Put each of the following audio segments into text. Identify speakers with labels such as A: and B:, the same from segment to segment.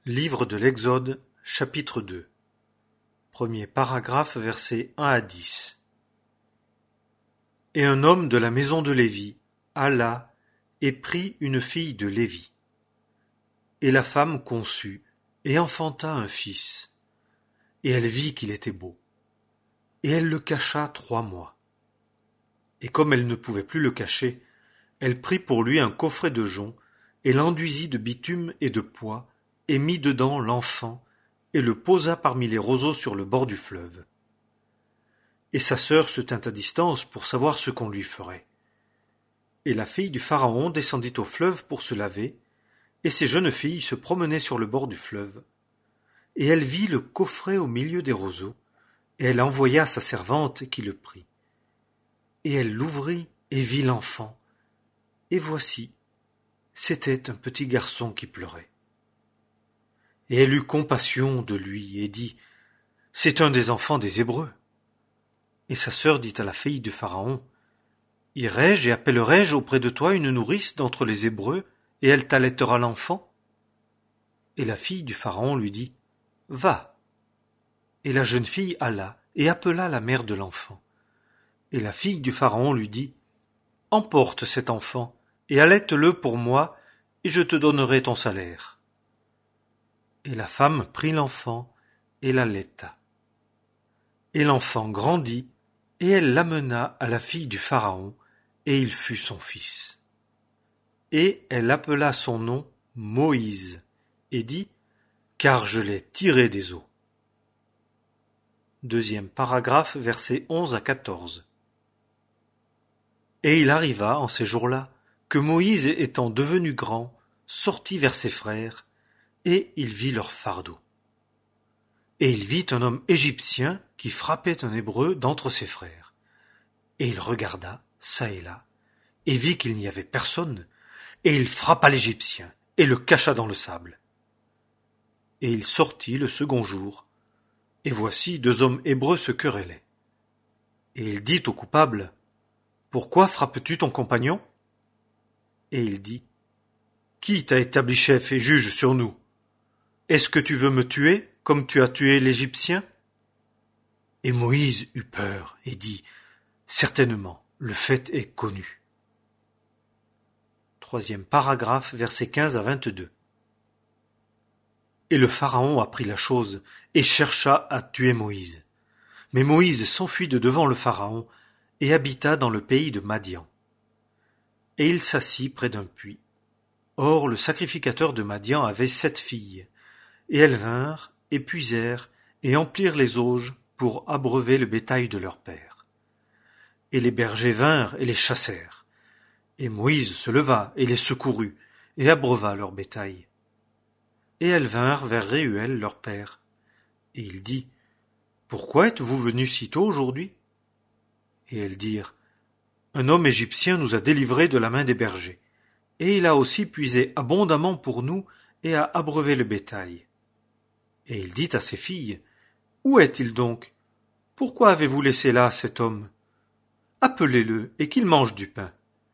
A: Livre de l'Exode, chapitre 2. Premier paragraphe, versets 1 à 10. Et un homme de la maison de Lévi alla et prit une fille de Lévi. Et la femme conçut et enfanta un fils. Et elle vit qu'il était beau. Et elle le cacha 3 mois. Et comme elle ne pouvait plus le cacher, elle prit pour lui un coffret de jonc, et l'enduisit de bitume et de poix, et mit dedans l'enfant, et le posa parmi les roseaux sur le bord du fleuve. Et sa sœur se tint à distance pour savoir ce qu'on lui ferait. Et la fille du Pharaon descendit au fleuve pour se laver, et ses jeunes filles se promenaient sur le bord du fleuve. Et elle vit le coffret au milieu des roseaux, et elle envoya sa servante qui le prit. Et elle l'ouvrit et vit l'enfant, et voici, c'était un petit garçon qui pleurait. Et elle eut compassion de lui et dit, « C'est un des enfants des Hébreux. » Et sa sœur dit à la fille du Pharaon, « Irai-je et appellerai-je auprès de toi une nourrice d'entre les Hébreux, et elle t'allaitera l'enfant ?» Et la fille du Pharaon lui dit, « Va. » Et la jeune fille alla et appela la mère de l'enfant. Et la fille du Pharaon lui dit, « Emporte cet enfant, et allaite-le pour moi, et je te donnerai ton salaire. » Et la femme prit l'enfant et l'allaita. Et l'enfant grandit, et elle l'amena à la fille du Pharaon, et il fut son fils. Et elle appela son nom Moïse, et dit, « Car je l'ai tiré des eaux. » Deuxième paragraphe, versets 11 à 14. Et il arriva, en ces jours-là, que Moïse étant devenu grand, sortit vers ses frères, et il vit leur fardeau. Et il vit un homme égyptien qui frappait un Hébreu d'entre ses frères. Et il regarda, çà et là, et vit qu'il n'y avait personne, et il frappa l'Égyptien, et le cacha dans le sable. Et il sortit le second jour, et voici 2 hommes hébreux se querellaient. Et il dit au coupable, « Pourquoi frappes-tu ton compagnon ?» Et il dit, « Qui t'a établi chef et juge sur nous ? Est-ce que tu veux me tuer, comme tu as tué l'Égyptien ?» Et Moïse eut peur et dit, « Certainement, le fait est connu. » Troisième paragraphe, versets 15 à 22. Et le Pharaon apprit la chose et chercha à tuer Moïse. Mais Moïse s'enfuit de devant le Pharaon et habita dans le pays de Madian. Et il s'assit près d'un puits. Or le sacrificateur de Madian avait 7 filles, et elles vinrent, et puisèrent, et emplirent les auges pour abreuver le bétail de leur père. Et les bergers vinrent et les chassèrent. Et Moïse se leva et les secourut, et abreuva leur bétail. Et elles vinrent vers Réuel leur père. Et il dit, « Pourquoi êtes-vous venus si tôt aujourd'hui ?» Et elles dirent, « Un homme égyptien nous a délivrés de la main des bergers, et il a aussi puisé abondamment pour nous et a abreuvé le bétail. » Et il dit à ses filles, « Où est-il donc ? Pourquoi avez-vous laissé là cet homme ? Appelez-le et qu'il mange du pain. »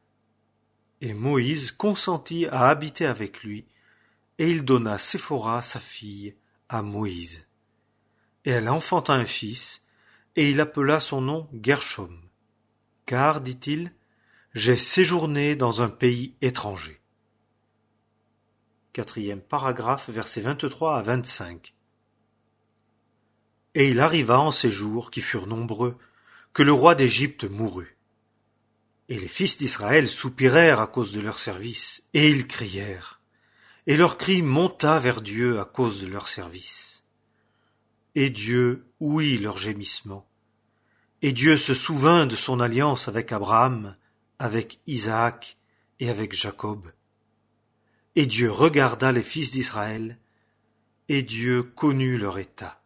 A: Et Moïse consentit à habiter avec lui, et il donna Séphora, sa fille, à Moïse. Et elle enfanta un fils, et il appela son nom Guershom. Car, dit-il, j'ai séjourné dans un pays étranger. Quatrième paragraphe, versets 23 à 25. Et il arriva en ces jours, qui furent nombreux, que le roi d'Égypte mourut. Et les fils d'Israël soupirèrent à cause de leur service, et ils crièrent. Et leur cri monta vers Dieu à cause de leur service. Et Dieu ouït leur gémissement. Et Dieu se souvint de son alliance avec Abraham, avec Isaac et avec Jacob. Et Dieu regarda les fils d'Israël, et Dieu connut leur état.